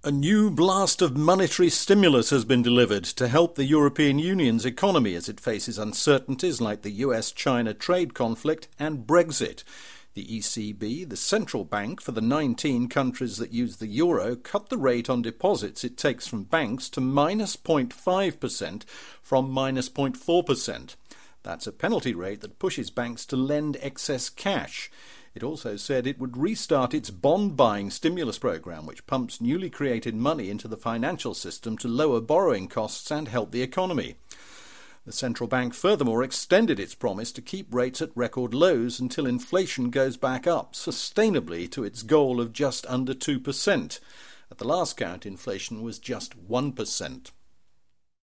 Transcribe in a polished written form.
A new blast of monetary stimulus has been delivered to help the European Union's economy as it faces uncertainties like the US-China trade conflict and Brexit. The ECB, the central bank for the 19 countries that use the euro, cut the rate on deposits it takes from banks to minus 0.5% from minus 0.4%. That's a penalty rate that pushes banks to lend excess cash. It also said it would restart its bond-buying stimulus program, which pumps newly created money into the financial system to lower borrowing costs and help the economy. The central bank furthermore extended its promise to keep rates at record lows until inflation goes back up sustainably to its goal of just under 2%. At the last count, inflation was just 1%.